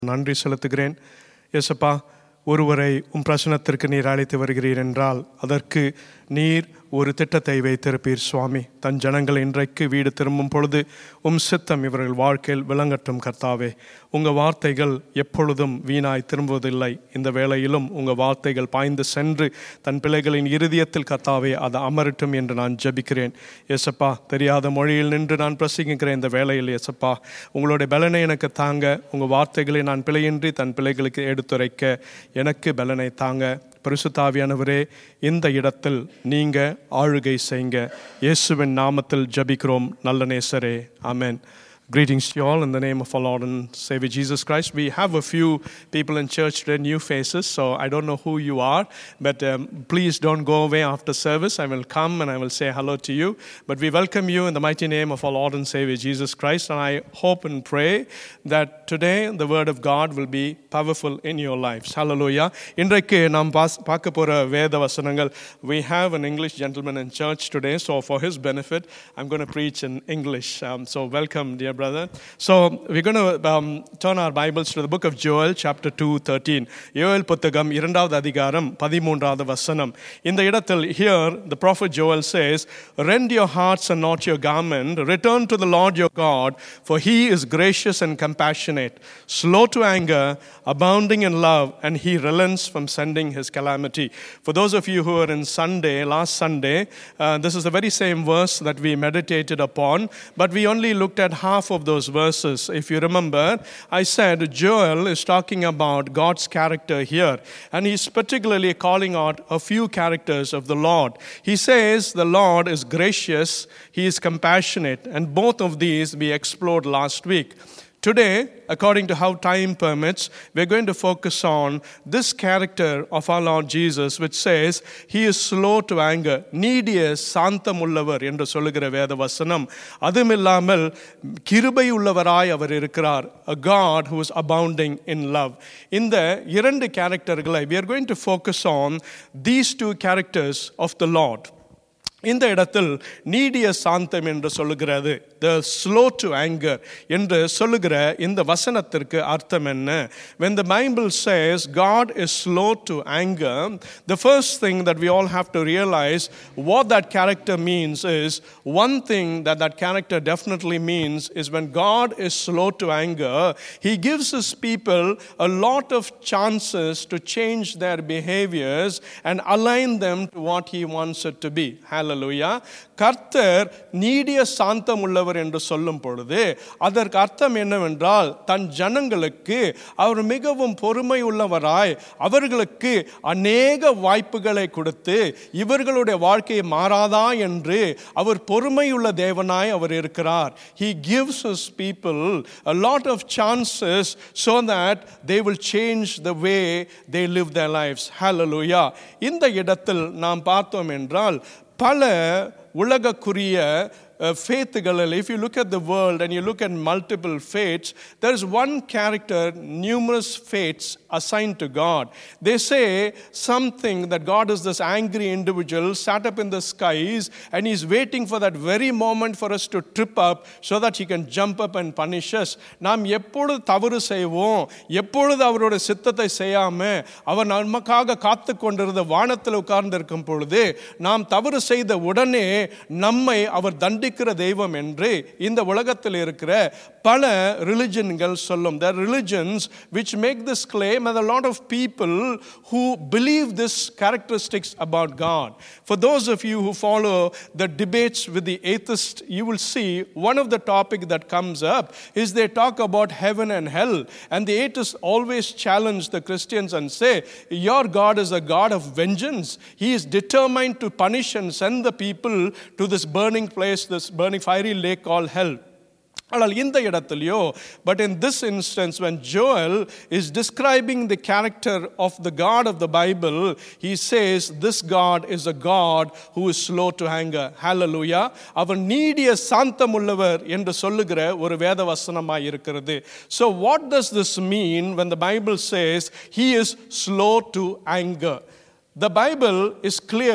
நன்றி செலுத்துகிறேன். இயேசப்பா, ஒருவரை பிரசனத்திற்கு நீர் அழைத்து வருகிறீர் என்றால் அதற்கு நீர் ஒரு திட்டத்தை வைத்திருப்பீர் சுவாமி. தன் ஜனங்கள் இன்றைக்கு வீடு திரும்பும் பொழுது சித்தம் இவர்கள் வாழ்க்கையில் விளங்கட்டும் கர்த்தாவே. உங்கள் வார்த்தைகள் எப்பொழுதும் வீணாய் திரும்புவதில்லை. இந்த வேளையிலும் உங்கள் வார்த்தைகள் பாய்ந்து சென்று தன் பிள்ளைகளின் இருதயத்தில் கர்த்தாவே அது அமரட்டும் என்று நான் ஜெபிக்கிறேன். இயேசப்பா, தெரியாத மொழியில் நின்று நான் பிரசங்கிக்கிறேன் இந்த வேளையில். இயேசப்பா, உங்களுடைய பலனை எனக்கு தாங்க. உங்கள் வார்த்தைகளை நான் பிழையின்றி தன் பிள்ளைகளுக்கு எடுத்துரைக்க எனக்கு பலனை தாங்க. பரிசுத்த ஆவியானவரே, இந்த இடத்தில் நீங்க ஆளுகை செய்யுங்க. இயேசுவின் நாமத்தில் ஜெபிக்கிறோம் நல்ல நேசரே, ஆமென். Greetings to you all in the name of our Lord and Savior Jesus Christ. We have a few people in church today, new faces, so I don't know who you are, but please don't go away after service. I will come and I will say hello to you. But we welcome you in the mighty name of our Lord and Savior Jesus Christ, and I hope and pray that today the word of God will be powerful in your lives. Hallelujah. இன்றைக்கு நாம் பார்க்க போற வேத வசனங்கள், we have an English gentleman in church today, so for his benefit I'm going to preach in English. So welcome, dear brother. So we're going to turn our Bibles to the book of Joel, chapter 2:13. யோவேல் புத்தகம் 2வது அதிகாரம் 13வது வசனம். இந்த இடத்தில் here the prophet Joel says, "Rend your hearts and not your garment. Return to the Lord your God, for he is gracious and compassionate, slow to anger, abounding in love, and he relents from sending his calamity." For those of you who were in last Sunday, this is the very same verse that we meditated upon, but we only looked at half of those verses. If you remember, I said Joel is talking about God's character here, and he's particularly calling out a few characters of the Lord. He says the Lord is gracious, he is compassionate, and both of these we explored last week. Today, according to how time permits, we're going to focus on this character of our Lord Jesus, which says he is slow to anger. நீடிய சாந்தமுள்ளவர் என்று சொல்லுகிற வேத வசனம். அதுமில்லாமல் கிருபை உள்ளவராய் அவர் இருக்கிறார். A God who is abounding in love. இந்த இரண்டு கேரக்டர்களை we are going to focus on these two characters of the Lord. இந்த இடத்தில் நீடிய சாந்தம் என்று சொல்லுகிறது, the slow to anger என்று சொல்லுகிற இந்த வசனத்திற்கு அர்த்தம் என்ன? When the Bible says God is slow to anger, the first thing that we all have to realize what that character means is, one thing that character definitely means is when God is slow to anger, he gives his people a lot of chances to change their behaviors and align them to what he wants it to be. Hallelujah. கர்த்தர் நீடிய சாந்தம் உள்ளவர் என்று சொல்லும் பொழுது அதற்கு அர்த்தம் என்னவென்றால், தன் ஜனங்களுக்கு அவர் மிகவும் பொறுமை உள்ளவராய் அவர்களுக்கு அநேக வாய்ப்புகளை கொடுத்து இவர்களுடைய வாழ்க்கையை மாறாதா என்று அவர் பொறுமையுள்ள தேவனாய் அவர் இருக்கிறார். He gives his people a lot of chances so that they will change the way they live their lives. Hallelujah. இந்த இடத்தில் நாம் பார்த்தோம் என்றால் பல உலகக்குரிய faithகளில், if you look at the world and you look at multiple faiths, there is one character, numerous faiths assigned to God. They say something that God is this angry individual sat up in the skies and he's waiting for that very moment for us to trip up so that he can jump up and punish us. நாம் எப்பொழுது தவறு செய்வோம், எப்பொழுது அவருடைய சித்தத்தை செய்யாம அவர் நமக்காக காத்து கொண்டிருந்த வானத்தில் உட்கார்ந்து இருக்கும் பொழுது நாம் தவறு செய்த உடனே நம்மை அவர் தண்டிக்கிற தெய்வம் என்று இந்த உலகத்தில் இருக்கிற பல ரிலிஜன்கள் சொல்லும். There are religions which make this claim, and a lot of people who believe this characteristics about God. For those of you who follow the debates with the atheists, you will see one of the topic that comes up is they talk about heaven and hell, and the atheists always challenge the Christians and say, your God is a God of vengeance. He is determined to punish and send the people to this burning place, this burning fiery lake called hell. ஆனால் இந்த இடத்திலேயோ, but in this instance when Joel is describing the character of the God of the Bible, he says this God is a God who is slow to anger. Hallelujah. அவர் நீடிய சாந்தமுள்ளவர் என்று சொல்லுகிற ஒரு வேத வசனமாய் இருக்கிறது. So what does this mean when the Bible says he is slow to anger? The Bible is clear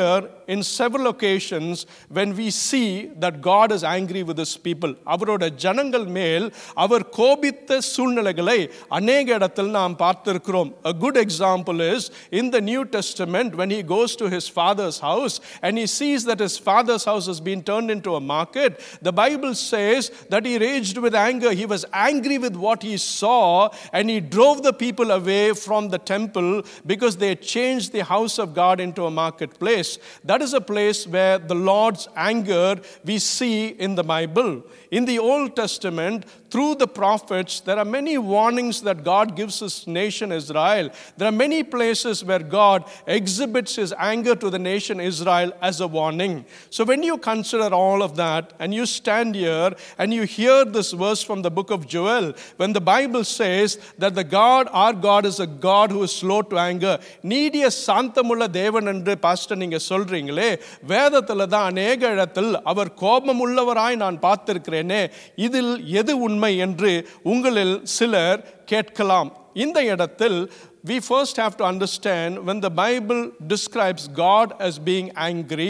in several occasions when we see that God is angry with his people. அவரோட ஜனங்கள் மேல் அவர் கோபித்த சூழ்நிலைகளை அநேக இடத்தில் நாம் பார்த்திருக்கிறோம். A good example is in the New Testament when he goes to his father's house and he sees that his father's house has been turned into a market. The Bible says that he raged with anger. He was angry with what he saw and he drove the people away from the temple because they had changed the house of God into a marketplace. That is a place where the Lord's anger we see in the Bible. In the Old Testament, through the prophets, there are many warnings that God gives his nation Israel. There are many places where God exhibits his anger to the nation Israel as a warning. So when you consider all of that and you stand here and you hear this verse from the book of Joel, when the Bible says that our God is a God who is slow to anger, நீடிய சாந்தமுள்ள தேவன் என்று pastor நீங்க சொல்றீங்களே, வேதத்துல தான் அநேக இடத்தில் அவர் கோபமுள்ளவராய் நான் பார்த்திருக்கிறேனே, இதில் எது உண்மை என்று உங்களில் சிலர் கேட்கலாம். இந்த இடத்தில் we first have to understand when the Bible describes God as being angry.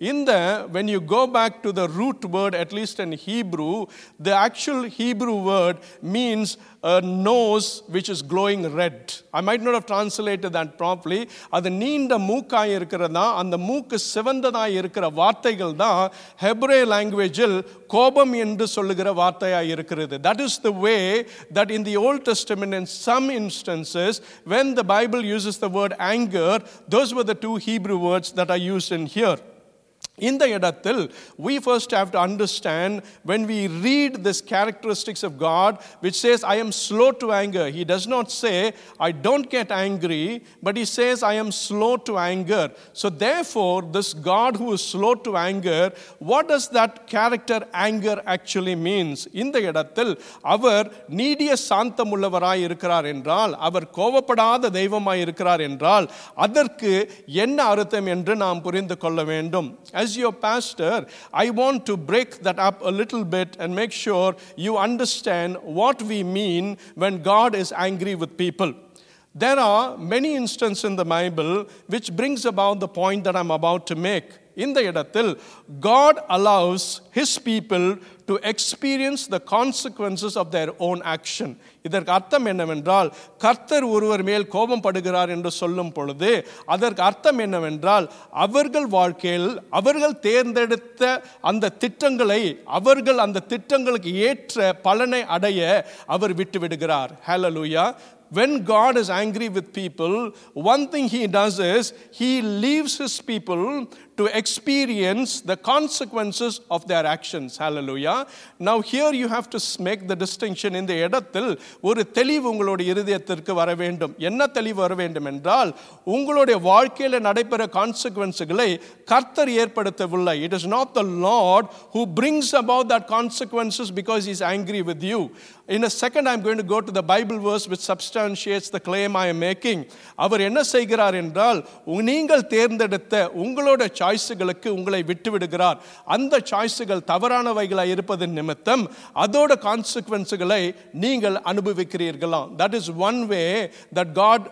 When you go back to the root word, at least in Hebrew, the actual Hebrew word means a nose which is glowing red. I might not have translated that properly. அது நீண்ட மூக்காய் இருக்கிறதா, அந்த மூக்கு சிவந்ததாய் இருக்கிற வார்த்தைகள் தான் ஹெப்ரே லாங்குவேஜில் கோபம் என்று சொல்லுகிற வார்த்தையாய் இருக்கிறது. That is the way that in the Old Testament in some instances when the Bible uses the word anger, those were the two Hebrew words that are used in here. இந்த இடத்தில் we first have to understand when we read this characteristics of God which says I am slow to anger. He does not say I don't get angry, but he says I am slow to anger. So therefore this God who is slow to anger, what does that character anger actually means? இந்த இடத்தில் அவர் நீடிய சாந்தமுள்ளவராய் இருக்கிறார் என்றால், அவர் கோபப்படாத தெய்வமாய் இருக்கிறார் என்றால் அதற்கு என்ன அர்த்தம் என்று நாம் புரிந்து கொள்ள வேண்டும். As your pastor, I want to break that up a little bit and make sure you understand what we mean when God is angry with people. There are many instances in the Bible which brings about the point that I'm about to make. இந்த இடத்தில் God allows his people to experience the consequences of their own action. இதற்கு அர்த்தம் என்னவென்றால், கர்த்தர் ஒருவர் மேல் கோபம் படுகிறார் என்று சொல்லும் பொழுது அதற்கு அர்த்தம் என்னவென்றால் அவர்கள் வாழ்க்கையில் அவர்கள் தேர்ந்தெடுத்த அந்த திட்டங்களை அவர்கள் அந்த திட்டங்களுக்கு ஏற்ற பலனை அடைய அவர் விட்டுவிடுகிறார். ஹல்லேலூயா. When God is angry with people, one thing he does is he leaves his people to experience the consequences of their actions. Hallelujah. Now here you have to make the distinction. இந்த இடத்தில் ஒரு தெளிவு உங்களுடைய இருதயத்திற்கு வர வேண்டும். என்ன தெளிவு வர வேண்டும் என்றால், உங்களுடைய வாழ்க்கையில் நடைபெற கான்சிக்வன்ஸ்களை கர்த்தர் ஏற்படுத்தவில்லை. It is not the Lord who brings about that consequences because he is angry with you. In a second I'm going to go to the Bible verse which substantiates the claim I am making. அவர் என்ன செய்கிறார் என்றால், நீங்கள் தேர்ந்தெடுத்த உங்களோட சாய்ஸ்களுக்கு உங்களை விட்டு விடுகிறார். அந்த சாய்ஸ்கள் தவறானவைகளாய் இருப்பதன் நிமித்தம் அதோட கான்சிக்வன்ஸ்களை நீங்கள் அனுபவிக்கிறீர்களா. That is one way that God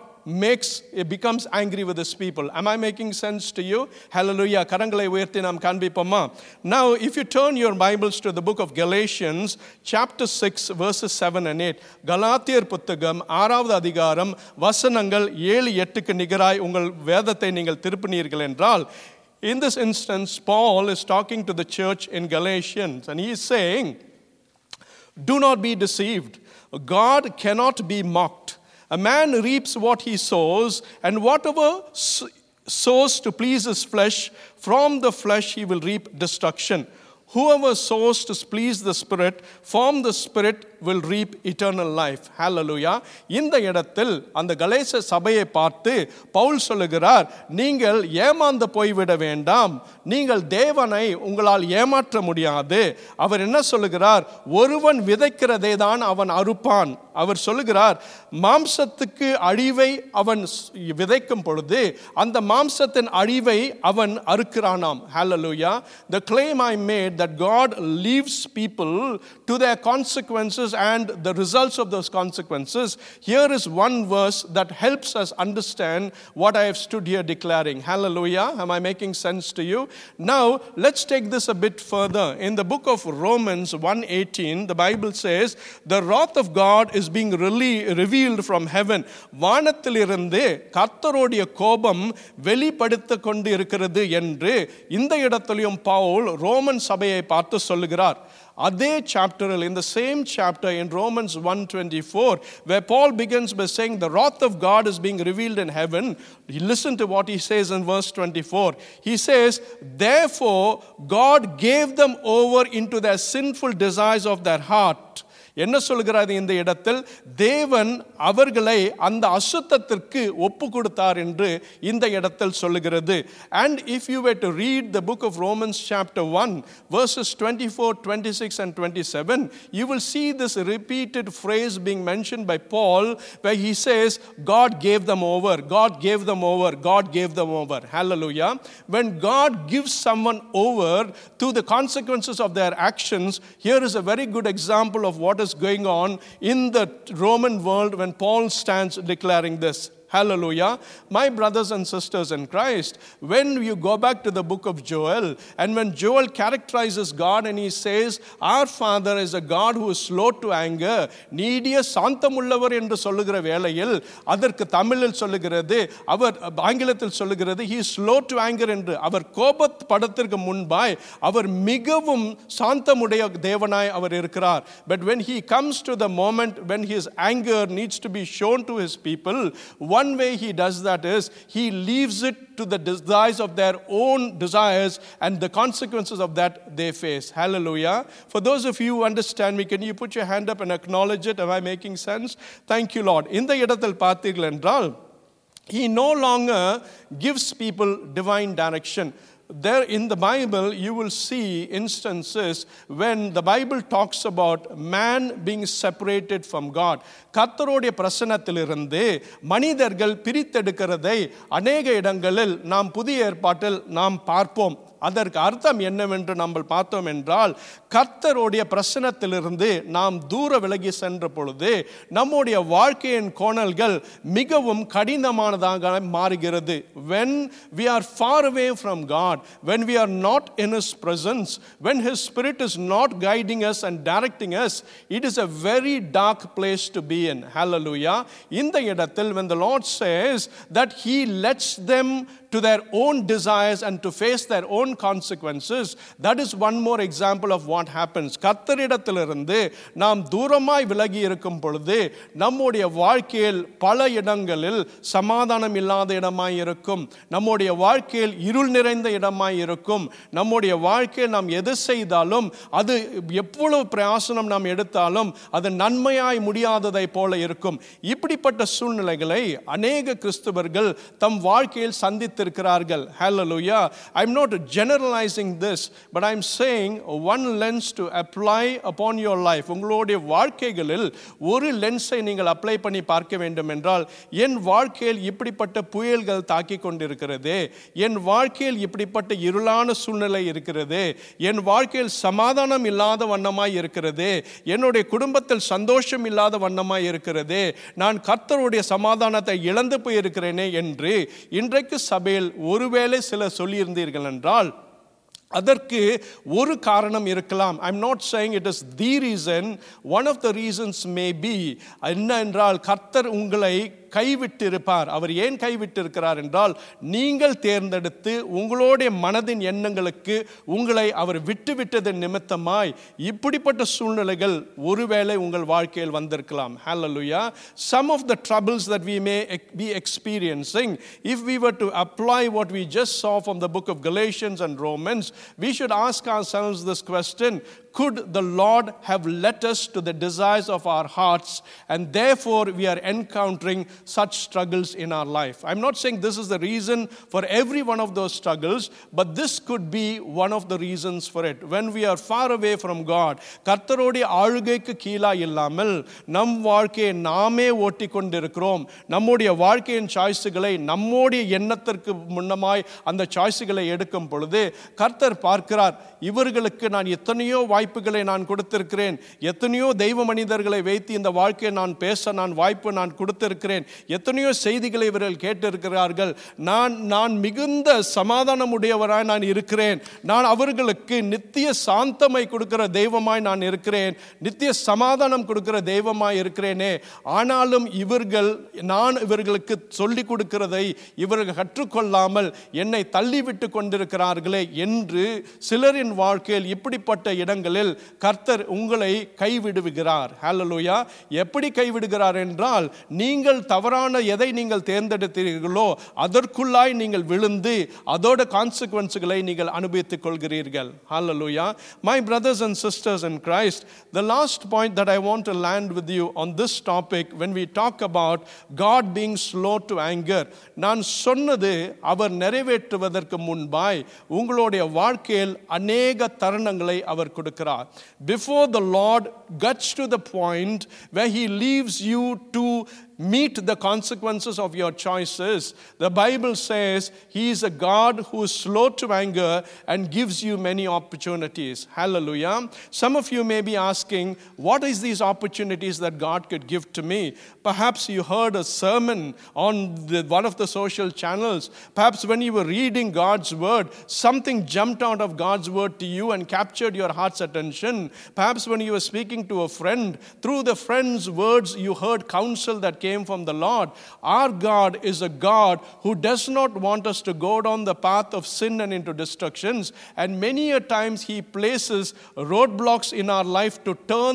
becomes angry with his people. Am I making sense to you? Hallelujah. கரங்களை உயர்த்தி நாம் காண்பிப்போமா? Now if you turn your Bibles to the book of Galatians chapter 6 verses 7 and 8. கலாத்தியர் புத்தகம் 6வது அதிகாரம் வசனங்கள் 7-8க்கு நிகராய் உங்கள் வேதத்தை நீங்கள் திருப்பினீர்கள் என்றால், in this instance Paul is talking to the church in Galatians and he is saying, do not be deceived. God cannot be mocked. A man reaps what he sows, and whatever sows to please his flesh, from the flesh he will reap destruction. Whoever sows to please the Spirit, from the Spirit will reap eternal life. Hallelujah. இந்த இடத்தில் அந்த கலேச சபையை பார்த்து பவுல் சொல்லுகிறார், நீங்கள் ஏமாந்து போய்விட வேண்டாம். நீங்கள் தேவனை உங்களால் ஏமாற்ற முடியாது. அவர் என்ன சொல்லுகிறார்? ஒருவன் விதைக்கிறதை தான் அவன் அறுப்பான். அவர் சொல்லுகிறார், மாம்சத்துக்கு அழிவை அவன் விதைக்கும் பொழுது அந்த மாம்சத்தின் அழிவை அவன் அறுக்கிறானாம். Hallelujah. The claim I made that God leaves people to their consequences consequences and the results of those consequences, here is one verse that helps us understand what I have stood here declaring. Hallelujah. Am I making sense to you? Now, let's take this a bit further. In the book of Romans 1:18, the Bible says, the wrath of God is being revealed from heaven. வானத்திலிருந்து கர்த்தருடைய கோபம் வெளிப்படுத்திக் கொண்டு இருக்கிறது என்று இந்த இடத்திலும் Pavul Roman சபையை பார்த்து சொல்லுகிறார். அதே சாப்டரில், in the same chapter in Romans 1:24, where Paul begins by saying the wrath of God is being revealed in heaven, listen to what he says in verse 24. He says, therefore God gave them over into their sinful desires of their heart. என்ன சொல்கிறது இந்த இடத்தில்? தேவன் அவர்களை அந்த அசுத்தத்திற்கு ஒப்பு கொடுத்தார் என்று இந்த இடத்தில் சொல்லுகிறது. And if you were to read the book of Romans chapter 1 verses 24, 26 and 27, you will see this repeated phrase being mentioned by Paul where he says, God gave them over, God gave them over, God gave them over. Hallelujah. When God gives someone over to the consequences of their actions, here is a very good example of what is going on in the Roman world when Paul stands declaring this. Hallelujah. My brothers and sisters in Christ, when you go back to the book of Joel, and when Joel characterizes God and he says, our Father is a God who is slow to anger, நீடிய சாந்தமுள்ளவர் என்று சொல்லுகிற வேளையில் அதற்கு தமிழில் சொல்லுகிறது, அவர் ஆங்கிலத்தில் சொல்லுகிறது, he is slow to anger என்று. அவர் கோபப்படத்திற்கு முன்பாய் அவர் மிகவும் சாந்தமுடைய தேவனாய் அவர் இருக்கிறார். But when he comes to the moment when his anger needs to be shown to his people, one way he does that is he leaves it to the desires of their own desires and the consequences of that they face. Hallelujah. For those of you who understand me, can you put your hand up and acknowledge it? Am I making sense? Thank you, Lord. இந்த இடத்தில் பார்த்தீர்கள் என்றால், he no longer gives people divine direction. There in the Bible, you will see instances when the Bible talks about man being separated from God. கர்த்தருடைய பிரசன்னத்திலிருந்து மனிதர்கள் பிரித்தெடுக்கிறதை அநேக இடங்களில் நாம் புதிய ஏற்பாட்டில் நாம் பார்ப்போம். அதற்கு அர்த்தம் என்னவென்று நம்ம பார்த்தோம் என்றால், கர்த்தருடைய பிரசன்னத்திலிருந்து நாம் தூர விலகி சென்ற பொழுது நம்முடைய வாழ்க்கையின் கோணல்கள் மிகவும் கடினமானதாக மாறுகிறது. When we are far away from God, when we are not in His presence, when His Spirit is not guiding us and directing us, it is a very dark place to be in. Hallelujah. இந்த இடத்தில் when the Lord says that He lets them to their own desires and to face their own consequences, that is one more example of what happens. கர்த்தரிடத்திலிருந்து நாம் தூரமாய் விலகி இருக்கும் பொழுது நம்முடைய வாழ்க்கையில் பல இடங்களில் சமாதானம் இல்லாத இடமாய் இருக்கும், நம்முடைய வாழ்க்கையில் இருள் நிறைந்த இடமாய் இருக்கும், நம்முடைய வாழ்க்கையில் நாம் எது செய்தாலும் அது எவ்வளவு பிரயாசனம் நாம் எடுத்தாலும் அது நன்மையாய் முடியாததை போல இருக்கும். இப்படிப்பட்ட சூழ்நிலைகளை அநேக கிறிஸ்தவர்கள் தம் வாழ்க்கையில் சந்தித்திருக்கிறார்கள். Hallelujah. I'm not generalizing this, but I'm saying one lens to apply upon your life. உங்களுடைய வாழ்க்கைகளில் ஒரு லென்ஸை நீங்கள் அப்ளை பண்ணி பார்க்க வேண்டும் என்றால், என் வாழ்க்கையில் இப்படிப்பட்ட புயல்கள் தாக்கி கொண்டிருக்கிறது, என் வாழ்க்கையில் இப்படிப்பட்ட இருளான சூழ்நிலை இருக்கிறது, என் வாழ்க்கையில் சமாதானம் இல்லாத வண்ணமாய் இருக்கிறது, என்னுடைய குடும்பத்தில் சந்தோஷம் இல்லாத வண்ணமாய் இருக்கிறது, நான் கர்த்தருடைய சமாதானத்தை இழந்து போயிருக்கிறேனே என்று இன்றைக்கு சபையில் ஒருவேளை சிலர் சொல்லியிருந்தீர்கள் என்றால், அதற்கு ஒரு காரணம் இருக்கலாம். I'm not saying it is the reason. One of the reasons may be என்ன என்றால், கர்த்தர் உங்களை கைவிட்டிருப்பார். அவர் ஏன் கைவிட்டிருக்கிறார் என்றால், நீங்கள் தேர்ந்தெடுத்து உங்களுடைய மனதின் எண்ணங்களுக்கு உங்களை அவர் விட்டுவிட்டதன் நிமித்தமாய் இப்படிப்பட்ட சூழ்நிலைகள் ஒருவேளை உங்கள் வாழ்க்கையில் வந்திருக்கலாம். Hallelujah. Some of the troubles that we may be experiencing, if we were to apply what we just saw from the book of Galatians and Romans, we should ask ourselves this question: could the Lord have led us to the desires of our hearts, and therefore we are encountering such struggles in our life? I'm not saying this is the reason for every one of those struggles, but this could be one of the reasons for it. When we are far away from God, கர்த்தருடைய ஆளுகைக்கு கீழா இல்லாமல் நம் வாழ்க்கையை நாமே ஓட்டி கொண்டிருக்கிறோம். நம்முடைய வாழ்க்கையின் சாய்ஸுகளை நம்முடைய எண்ணத்திற்கு முன்னமாய் அந்த சாய்ஸுகளை எடுக்கும் பொழுது கர்த்தர் பார்க்கிறார், இவர்களுக்கு நான் எத்தனையோ வாய்ப்புகளை நான் கொடுத்திருக்கிறேன். எத்தனையோ தெய்வ மனிதர்களை வைத்து இந்த வாழ்க்கையை நான் பேச வாய்ப்பு நான் கொடுத்திருக்கிறேன். எத்தனையோ செய்திகளை இவர்கள் கேட்டிருக்கிறார்கள். நான் மிகுந்த சமாதானம் உடையவராய் நான் இருக்கிறேன். நான் அவர்களுக்கு நித்திய சாந்தமை கொடுக்கிற தெய்வமாய் நான் இருக்கிறேன். நித்திய சமாதானம் கொடுக்கிற தெய்வமாய் இருக்கிறேனே. ஆனாலும் நான் இவர்களுக்கு சொல்லிக் கொடுக்கிறதை இவர்கள் கற்றுக்கொள்ளாமல் என்னை தள்ளிவிட்டு கொண்டிருக்கிறார்களே என்று சிலரின் வாழ்க்கையில் இப்படிப்பட்ட இடங்களில் கர்த்தர் உங்களை கைவிடுகிறார். ஹல்லேலூயா. எப்படி கைவிடுகிறார் என்றால், நீங்கள் தவறான எதை நீங்கள் தேர்ந்தெடுத்தீர்களோ அதற்குள்ளாய் நீங்கள் விழுந்து அதோட கான்சிக்வன்ஸ்களை நீங்கள் அனுபவித்துக் கொள்கிறீர்கள். ஹல்லேலூயா. My brothers and sisters in Christ, the last point that I want to land with you on this topic when we talk about God being slow to anger, நான் சொன்னது அவர் நிறைவேற்றுவதற்கு முன்பாய் உங்களுடைய வாழ்க்கையில் அநேக தருணங்களை அவர் கொடுக்கிறார். Before the Lord gets to the point where he leaves you to meet the consequences of your choices, the Bible says he is a God who is slow to anger and gives you many opportunities. Hallelujah. Some of you may be asking, what is these opportunities that God could give to me? Perhaps you heard a sermon on one of the social channels. Perhaps when you were reading God's word, something jumped out of God's word to you and captured your heart's attention. Perhaps when you were speaking to a friend, through the friend's words you heard counsel that came from the Lord. Our God is a God who does not want us to go down the path of sin and into destructions, and many a times he places roadblocks in our life to turn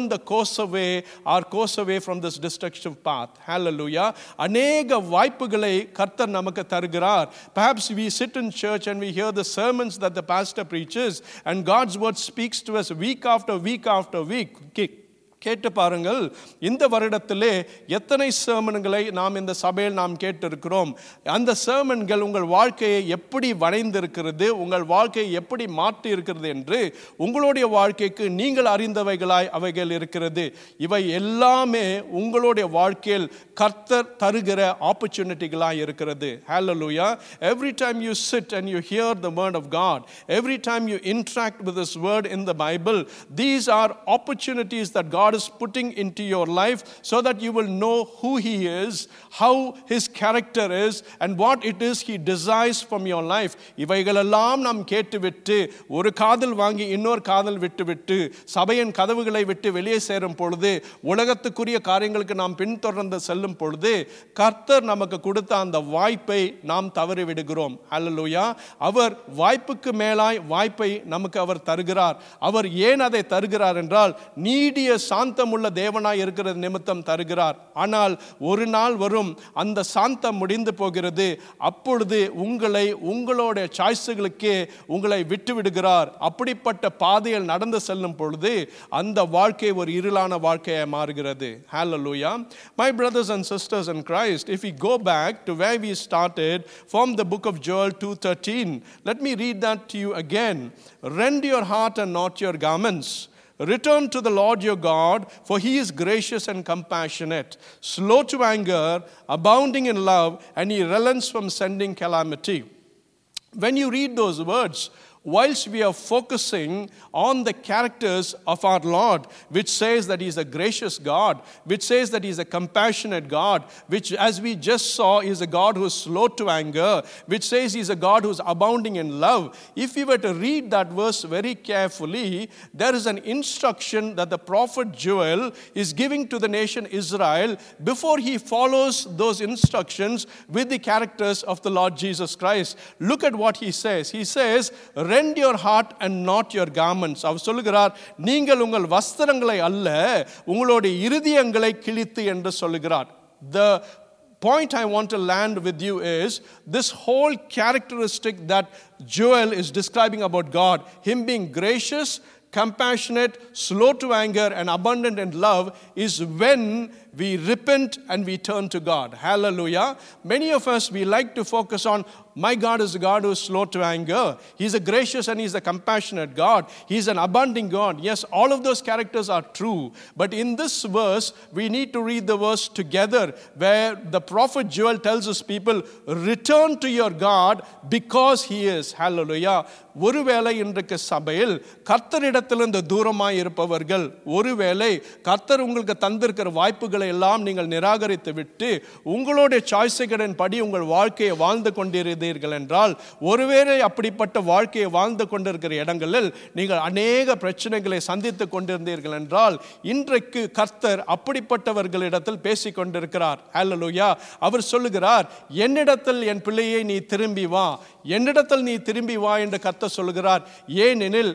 our course away from this destructive path. Hallelujah. அநேக வாய்ப்புகளை கர்த்தர் நமக்கு தருகிறார். Perhaps we sit in church and we hear the sermons that the pastor preaches, and God's word speaks to us week after week after week. கேட்டு பாருங்கள், இந்த வருடத்திலே எத்தனை சர்மன்களை நாம் இந்த சபையில் நாம் கேட்டிருக்கிறோம். அந்த சர்மன்கள் உங்கள் வாழ்க்கையை எப்படி வளைந்திருக்கிறது, உங்கள் வாழ்க்கையை எப்படி மாற்றி இருக்கிறது என்று உங்களுடைய வாழ்க்கைக்கு நீங்கள் அறிந்தவைகளாய் அவைகள் இருக்கிறது. இவை எல்லாமே உங்களுடைய வாழ்க்கையில் கர்த்தர் தருகிற ஆப்பர்ச்சுனிட்டிகளாய் இருக்கிறது. Hallelujah. Every time you sit and you hear the word of God, every time you interact with this word in the Bible, these are opportunities that God is putting into your life so that you will know who he is, how his character is, and what it is he desires from your life. இவைகளெல்லாம் நாம் கேட்டுவிட்டு ஒரு காதல் வாங்கி இன்னொரு காதல் விட்டுவிட்டு சபையின் கதவுகளை விட்டு வெளியே சேரும் பொழுது, உலகத்துக்குரிய காரியங்களுக்கு நாம் பின்தொடர்ந்து செல்லும் பொழுது, கர்த்தர் நமக்கு கொடுத்த அந்த வாய்ப்பை நாம் தவறி விடுகிறோம். ஹல்லேலூயா. அவர் வாய்ப்புக்கு மேலாய் வாய்ப்பை நமக்கு அவர் தருகிறார். அவர் ஏன் அதை தருகிறார் என்றால், நீடிய சாந்தமுள்ள தேவனாய் இருக்கிறது நிமித்தம் தருகிறார். ஆனால் ஒரு நாள் வரும், அந்த சாந்தம் முடிந்து போகிறது. அப்பொழுது உங்களுடைய சாய்ஸ்களுக்கே உங்களை விட்டு விடுகிறார். அப்படிப்பட்ட பாதையில் நடந்து செல்லும் பொழுது அந்த வாழ்க்கை ஒரு இருளான வாழ்க்கையாக மாறுகிறது. Hallelujah. My brothers and sisters in Christ, if we go back to where we started from the book of Joel 2:13, let me read that to you again. Rend your heart and not your garments. Return to the Lord your God, for he is gracious and compassionate, slow to anger, abounding in love, and he relents from sending calamity. When you read those words, whilst we are focusing on the characters of our Lord, which says that he is a gracious God, which says that he is a compassionate God, which as we just saw is a God who is slow to anger, which says he is a God who is abounding in love, if we were to read that verse very carefully, there is an instruction that the prophet Joel is giving to the nation Israel before he follows those instructions with the characters of the Lord Jesus Christ. Look at what he says. He says, rend your heart and not your garments. அவர் சொல்லுகிறார், நீங்கள் உங்கள் வஸ்திரங்களை அல்ல உங்களுடைய இருதயங்களை கிழித்து என்று சொல்லுகிறார். The point I want to land with you is this whole characteristic that Joel is describing about God, him being gracious, compassionate, slow to anger, and abundant in love, is when we repent and we turn to God. Hallelujah. Many of us, we like to focus on, my God is a God who is slow to anger. He's a gracious and He's a compassionate God. He's an abounding God. Yes, all of those characters are true. But in this verse, we need to read the verse together where the prophet Joel tells his people, return to your God because He is. Hallelujah. ஒருவேளை இன்றைக்கு சபையில் கர்த்தரிடத்திலிருந்து தூரமாய் இருப்பவர்கள், ஒருவேளை கர்த்தர் உங்களுக்கு தந்திருக்கிற வாய்ப்புகளை எல்லாம் நீங்கள் நிராகரித்து விட்டு உங்களுடைய சாய்ஸுகளின் படி உங்கள் வாழ்க்கையை வாழ்ந்து கொண்டிருந்தீர்கள் என்றால், ஒருவேளை அப்படிப்பட்ட வாழ்க்கையை வாழ்ந்து கொண்டிருக்கிற இடங்களில் நீங்கள் அநேக பிரச்சனைகளை சந்தித்து கொண்டிருந்தீர்கள் என்றால், இன்றைக்கு கர்த்தர் அப்படிப்பட்டவர்களிடத்தில் பேசிக் கொண்டிருக்கிறார். ஹல்லேலூயா. அவர் சொல்லுகிறார், என்னிடத்தில் என் பிள்ளையை நீ திரும்பி வா, என்னிடத்தில் நீ திரும்பி வா என்று கர்த்தர் சொல்லுகிறார். ஏனெனில்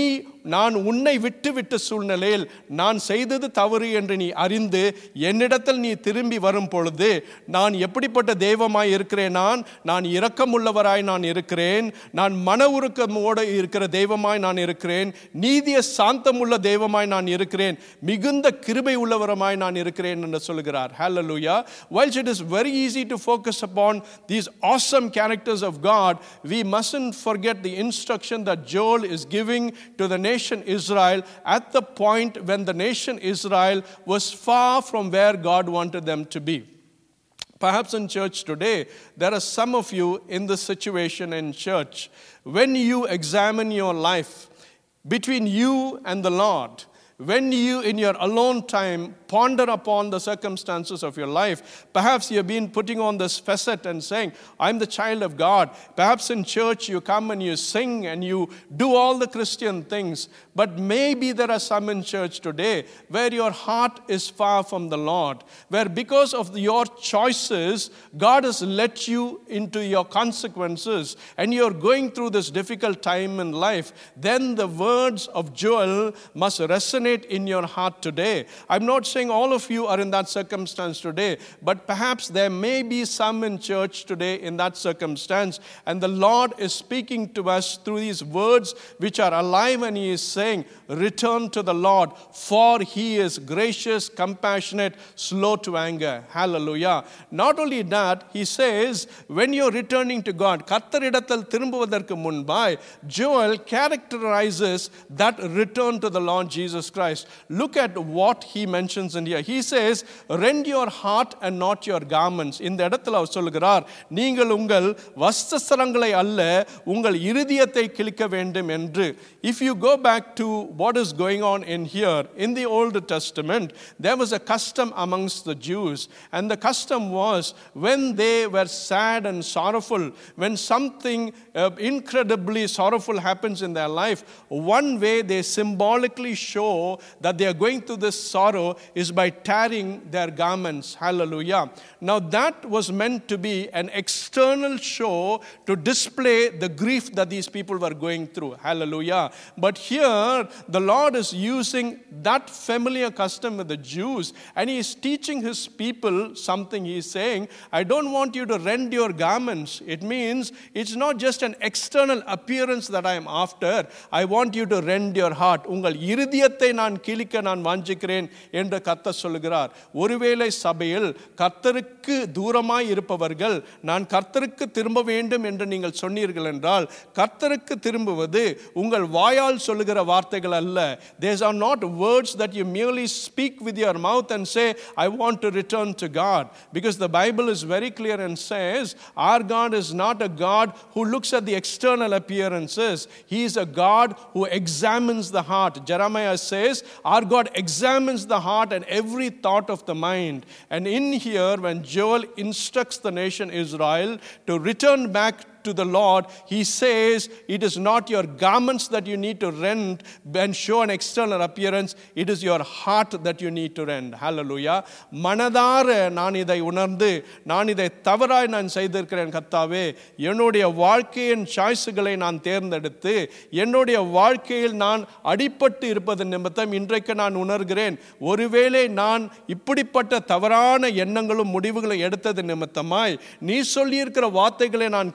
நான் உன்னை விட்டு சூழ்நிலையில் நான் செய்தது தவறு என்று நீ அறிந்து என்னிடத்தில் நீ திரும்பி வரும் பொழுது நான் எப்படிப்பட்ட தெய்வமாய் இருக்கிறேன், நான் இரக்கமுள்ளவராய் நான் இருக்கிறேன், நான் மன உருக்கமோடு இருக்கிற தெய்வமாய் நான் இருக்கிறேன், நீதிய சாந்தமுள்ள தெய்வமாய் நான் இருக்கிறேன், மிகுந்த கிருபை உள்ளவரமாய் நான் இருக்கிறேன் என்று சொல்கிறார். Hallelujah. Whilst it is very easy to focus upon these awesome characters of God, we mustn't forget the instruction that Joel is giving to the nation Israel at the point when the nation Israel was far from where God wanted them to be. Perhaps in church today, there are some of you in this situation in church. When you examine your life between you and the Lord, when you in your alone time ponder upon the circumstances of your life, perhaps you have been putting on this facet and saying, I'm the child of God. Perhaps in church you come and you sing and you do all the Christian things, but maybe there are some in church today where your heart is far from the Lord, where because of your choices God has let you into your consequences and you're going through this difficult time in life. Then the words of Joel must resonate in your heart today. I'm not saying all of you are in that circumstance today, but perhaps there may be some in church today in that circumstance, and the Lord is speaking to us through these words which are alive, and He is saying, return to the Lord, for He is gracious, compassionate, slow to anger. Hallelujah. Not only that, He says, when you're returning to God, கர்த்தரிடத்தில் திரும்புவதற்கு முன்பாய், Joel characterizes that return to the Lord Jesus Christ. Look at what he mentions in here. He says, rend your heart and not your garments. இந்த இடத்துல அவர் சொல்லுகிறார், நீங்கள் உங்கள் வஸ்திரங்களை அல்ல உங்கள் இருதயத்தை கிழிக்க வேண்டும் என்று. If you go back to what is going on in here, in the Old Testament, there was a custom amongst the Jews, and the custom was when they were sad and sorrowful, when something incredibly sorrowful happens in their life, one way they symbolically show that they are going through this sorrow is by tearing their garments. Hallelujah. Now that was meant to be an external show to display the grief that these people were going through. Hallelujah. But here the Lord is using that familiar custom with the Jews, and He is teaching His people something. He is saying, I don't want you to rend your garments. It means it's not just an external appearance that I am after. I want you to rend your heart. உங்கள் இருதயத்தை நான் கிழிக்க நான் வாஞ்சிக்கிறேன் என்று கர்த்தர் சொல்லுகிறார். ஒருவேளை சபையில் கர்த்தருக்கு தூரமாய் இருப்பவர்கள் நான் கர்த்தருக்கு திரும்ப வேண்டும் என்று நீங்கள் சொன்னீர்கள் என்றால், கர்த்தருக்கு திரும்புவது உங்கள் வாயால் சொல்லுகிற வார்த்தைகள் அல்ல. These are not words that you merely speak with your mouth and say, I want to return to God. Because the Bible is very clear and says, our God is not a God who looks at the external appearances. He is a God who examines the heart. Jeremiah says, our God examines the heart and every thought of the mind. And in here, when Joel instructs the nation Israel to return back to the Lord, he says, it is not your garments that you need to rend and show an external appearance. It is your heart that you need to rend. Hallelujah. மனதார நான் இதை உணர்ந்து நான் இதை தவறாய் நான் செய்திருக்கிறேன் கர்த்தாவே, என்னுடைய வாழ்க்கையின் சாய்ஸ்களை நான் தேர்ந்தெடுத்து என்னுடைய வாழ்க்கையில் நான் அடிபட்டு இருப்பது நிமித்தம் இன்றைக்கு நான் உணர்கிறேன், ஒருவேளை நான் இப்படிப்பட்ட தவறான எண்ணங்களும் முடிவுகளை எடுத்தது நிமித்தமாய் நீ சொல்லியிருக்கிற வார்த்தைகளை நான் கேட்காமல்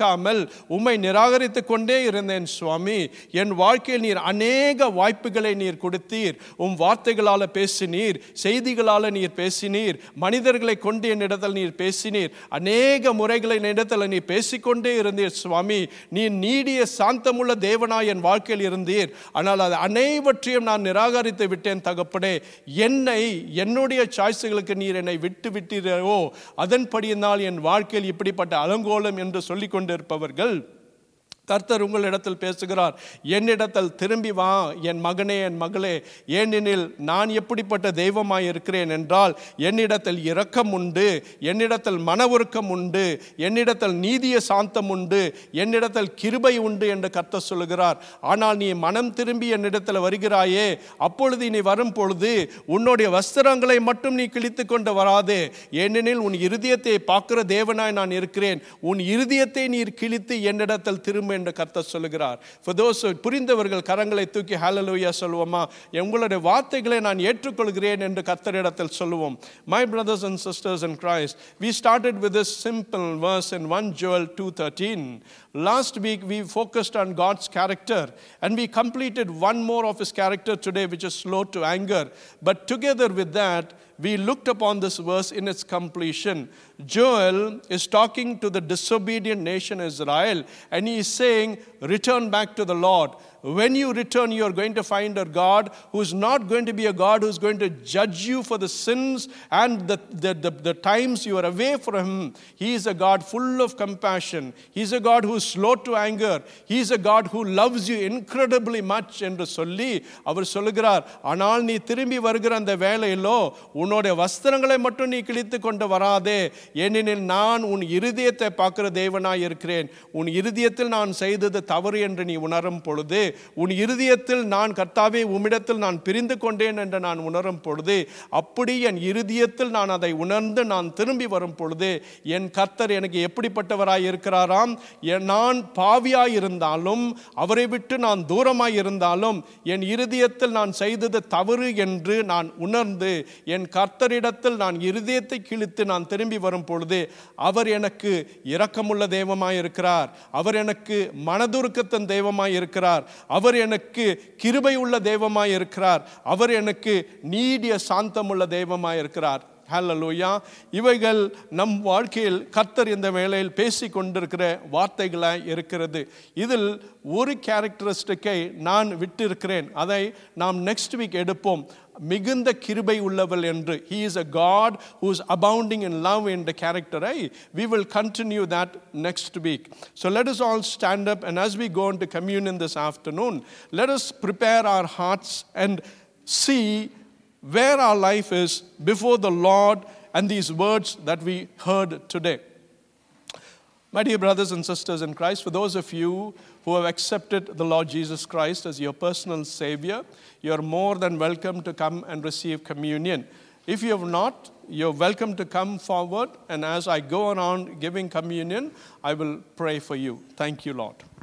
விடாமல் உம்மை நிராகரித்து கொண்டே இருந்தேன் சுவாமி. என் வாழ்க்கையில் நீர் அநேக வாய்ப்புகளை நீர் கொடுத்தீர். வார்த்தைகளால் பேசினீர், செய்திகளால் நீர் பேசினீர், மனிதர்களை கொண்டு என்னிடத்தில் நீர் பேசினீர், அநேக முறைகளை என்னிடத்தில் நீர் பேசிக்கொண்டே இருந்தீர் சுவாமி. நீர் நீடிய சாந்தமுள்ள தேவனாய் என் வாழ்க்கையில் இருந்தீர். ஆனால் அது அனைவற்றையும் நான் நிராகரித்து விட்டேன் தகப்பனே. என்னுடைய சாய்ஸுகளுக்கு நீர் என்னை விட்டு விட்டீரோ, அதன்படியினால் என் வாழ்க்கையில் இப்படிப்பட்ட அலங்கோலம் என்று சொல்லிக் கொண்டிருப்பவர்கள், கர்த்தர் உங்களிடத்தில் பேசுகிறார். என்னிடத்தில் திரும்பி வா என் மகனே, என் மகளே. ஏனெனில் நான் எப்படிப்பட்ட தெய்வமாய் இருக்கிறேன் என்றால், என்னிடத்தில் இரக்கம் உண்டு, என்னிடத்தில் மன உருக்கம் உண்டு, என்னிடத்தில் நீதிய சாந்தம் உண்டு, என்னிடத்தில் கிருபை உண்டு என்று கர்த்தர் சொல்லுகிறார். ஆனால் நீ மனம் திரும்பி என்னிடத்தில் வருகிறாயே, அப்பொழுது நீ வரும் பொழுது உன்னுடைய வஸ்திரங்களை மட்டும் நீ கிழித்து கொண்டு வராதே. ஏனெனில் உன் இருதயத்தை பார்க்கிற தேவனாய் நான் இருக்கிறேன். உன் இருதயத்தை நீர் கிழித்து என்னிடத்தில் திரும்ப என்று கர்த்தர் சொல்லுகிறார். For those புரிந்தவர்கள் கரங்களை தூக்கி ஹalleluya சொல்லுவோமா? உங்களுடைய வார்த்தைகளை நான் ஏற்றுக்கொள்கிறேன் என்று கர்த்தரிடத்தில் சொல்லுவோம். My brothers and sisters in Christ, we started with this simple verse in 1 Joel 2:13. Last week we focused on God's character and we completed one more of his character today, which is slow to anger. But together with that, we looked upon this verse in its completion. Joel is talking to the disobedient nation Israel, and he is saying, return back to the Lord. When you return, you are going to find a God who is not going to be a God who is going to judge you for the sins and the times you are away from him. He is a God full of compassion. He is a God who is slow to anger. He is a God who loves you incredibly much என்று சொல்லி அவர் சொல்லுகிறார். ஆனால் நீ திரும்பி வருகிற அந்த வேளையிலோ உன்னுடைய வஸ்திரங்களை மட்டும் நீ கிழித்து கொண்டு வராதே. ஏனெனில் நான் உன் இருதயத்தை பார்க்கிற தேவனாய் இருக்கிறேன். உன் இருதயத்தில் நான் செய்தது தவறு என்று நீ உணரும் பொழுது, உன் இருதயத்தில் நான் கர்த்தாவே உம்மிடத்தில் நான் பிரிந்து கொண்டேன் என்று நான் உணரும் பொழுது, அப்படி என் இருதயத்தில் நான் அதை உணர்ந்து நான் திரும்பி வரும் பொழுது, என் கர்த்தர் எனக்கு எப்படிப்பட்டவராய் இருக்கிறாராம்? நான் பாவியாய் இருந்தாலும், அவரை விட்டு நான் தூரமாய் இருந்தாலும், என் இருதயத்தில் நான் செய்தது தவறு என்று நான் உணர்ந்து என் கர்த்தரிடத்தில் நான் இருதயத்தை கிழித்து நான் திரும்பி வரும் பொழுது, அவர் எனக்கு இரக்கமுள்ள தெய்வமாய் இருக்கிறார். அவர் எனக்கு மனதுருக்கத்தின் தெய்வமாய் இருக்கிறார். அவர் எனக்கு கிருபை உள்ள தெய்வமாய் இருக்கிறார். அவர் எனக்கு நீடிய சாந்தமுள்ள தெய்வமாய் இருக்கிறார். ஹல்லேலூயா. இவைகள் நம் வாழ்க்கையில் கர்த்தர் இந்த வேளையில் பேசி கொண்டிருக்கிற வார்த்தைகளாய் இருக்கிறது. இதில் ஒரு கேரக்டரிஸ்டிக்கை நான் விட்டிருக்கிறேன். அதை நாம் நெக்ஸ்ட் வீக் எடுப்போம். மிகுந்த கிருபை உள்ளவள் என்று. He is a God who is abounding in love in the character. We will continue that next week. So let us all stand up, and as we go into communion this afternoon, let us prepare our hearts and see where our life is before the Lord and these words that we heard today. My dear brothers and sisters in Christ, for those of you who have accepted the Lord Jesus Christ as your personal Savior, you are more than welcome to come and receive communion. If you have not, you're welcome to come forward, and as I go around giving communion, I will pray for you. Thank you, Lord.